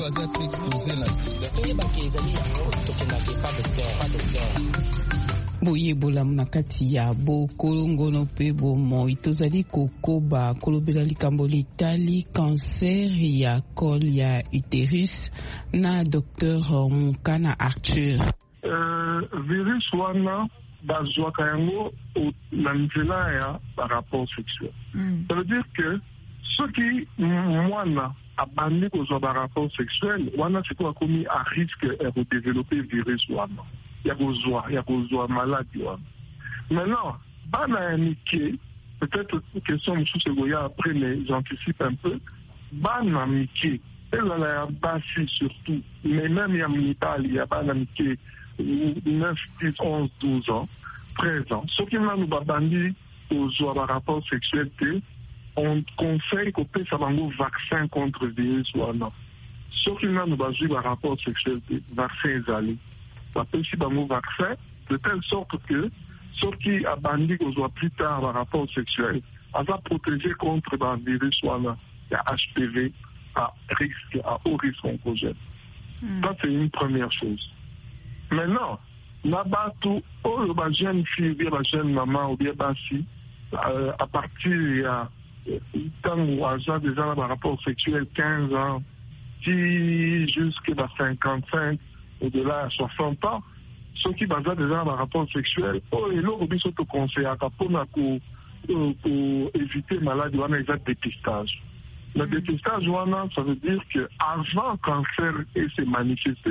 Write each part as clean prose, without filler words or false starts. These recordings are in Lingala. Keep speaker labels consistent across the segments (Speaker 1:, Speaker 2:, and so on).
Speaker 1: baza très exposé na sida toyebaki ezali yango tokendaki pas docteur
Speaker 2: boyebola na kati ya bokolongono mpe bomoi tozali kokoba kolobela likambo litali cancer ya col ya utérus na Dr Mukana Arthur.
Speaker 3: Virus wana bazwaka yango na nzela ya rapport sexuel. Ça veut dire que soki mwana abandi kozwa rapport sexuel wana sikoyo akomi à risque ya kodévelopper virus wana ya kozwa maladie wana. Maintenant bana ya mike, peut-être question mosusu ekoya après, mais j'anticipe un peu, bana mike ezala ya basi surtout, mais même ya mibali ya bana mike 9, 10, 11, 12 ans, 13 ans. Ceux qui n'ont pas bandit aux rapports sexuels, on conseille qu'on puisse avoir un vaccin contre le virus ou non. Ceux qui n'ont pas eu un rapport sexuel, vaccin est allé. On peut aussi avoir un vaccin de telle sorte que ceux qui ont bandit aux plus tard un rapport sexuel, on va protéger contre le virus ou non. Il y a HPV à risque, à haut risque oncogène. Ça, c'est une première chose. Maintenant, là-bas, tout, la jeune fille, ou bien la jeune maman, ou bien basi, à partir de temps où agent déjà dans rapport sexuel 15 ans, qui jusqu'à 55, au-delà à 60 ans, ceux qui basent déjà dans rapport sexuel, et là, on se conseille à pour éviter maladie, on a déjà dépistage. Le dépistage, ça veut dire qu'avant le cancer et se manifester,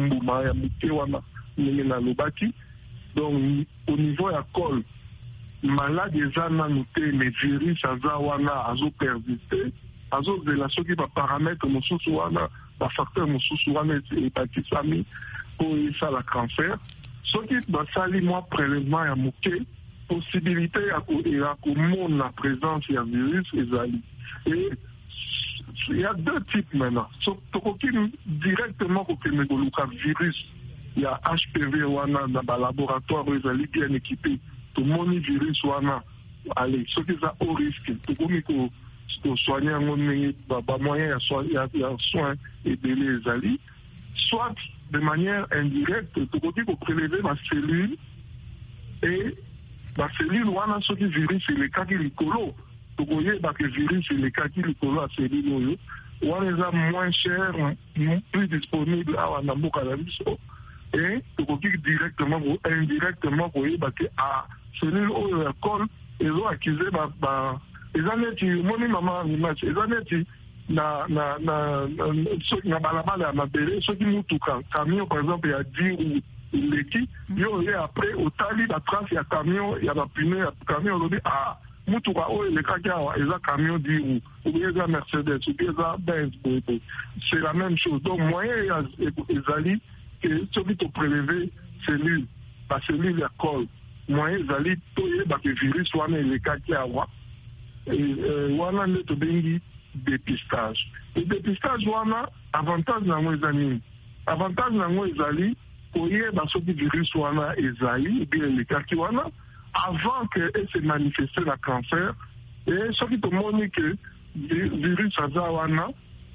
Speaker 3: donc au niveau de la col, malade déjà noté, mais virus a persisté, de la chose qui va paramètre mon sous-souana, la facteur mon sous-souana et hépatite pour ça le cancer. Ce qui va salir moi prélèvement à mouquet, possibilité à la présence de virus et il y a deux types maintenant. Directement le virus, il y a HPV wana dans le laboratoire, ils sont bien équipés. Tout le monde virus wana, allez, ceux qui sont au risque, tout le monde qui soigner un moyen, il y a soin et délai les alliés. Soit de manière indirecte, tout le monde qui prélever ma cellule et la cellule wana, ceux qui virus, c'est les cas qui les colo. Vous voyez que le virus et les cas qui sont à ces lignes, on les a moins chers, plus disponibles à Namboka et vous voyez directement ou indirectement, vous voyez que à celui où il colle, ils ont accusé, ils ont dit, mon maman, ils ont dit, na balabala na béré, ceux qui nous touchent, camion par exemple, il y a 10 ou l'équipe, et après, au tali, la trace, il y a camion, il y a la pneu, il y a camion, on dit, ah, Moutoura, les cas ils ont camion dit ou bien ils ont Mercedes, ou bien ils ont Benz, c'est la même chose. Donc, moyen, ils allaient que celui qui prélevé cellule, la cellule à col, moyen, ils allaient toyer le virus, ou les cas qui ont, et wana ne te bengi dépistage. Le dépistage, wana, avantage dans les amis. Avantage dans les amis, pour y avoir ce virus, wana, ils allaient, ou bien les cas qui ont, avant qu'elle se manifeste le cancer, et ce qui te montre que le virus Azawana,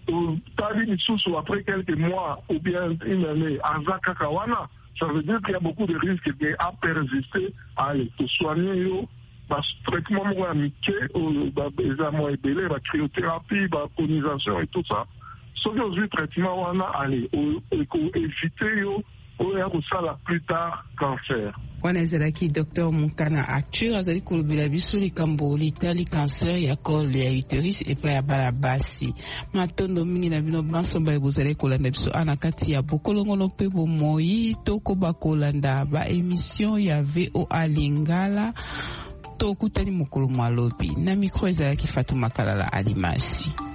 Speaker 3: après quelques mois ou bien une année, Azakakawana, ça veut dire qu'il y a beaucoup de risques à persister, à te soigner, traitement amicé, la cryothérapie, la colonisation et tout ça. Ce qui est traitement, allez, éviter, plus tard cancer.
Speaker 2: Wana ezalaki Dr Mukana Arthur azali kolobela biso likambo litali cancer ya col ya utérus epa ya bana basi matondo mingi na bino bansomba ebozali kolanda biso ana kati ya bokolongono mpe bomoi tokoba kolanda ba émission ya VOA Lingala tokutani mokolo malobi na micro ezalaki Fatuma Kalala Alimasi.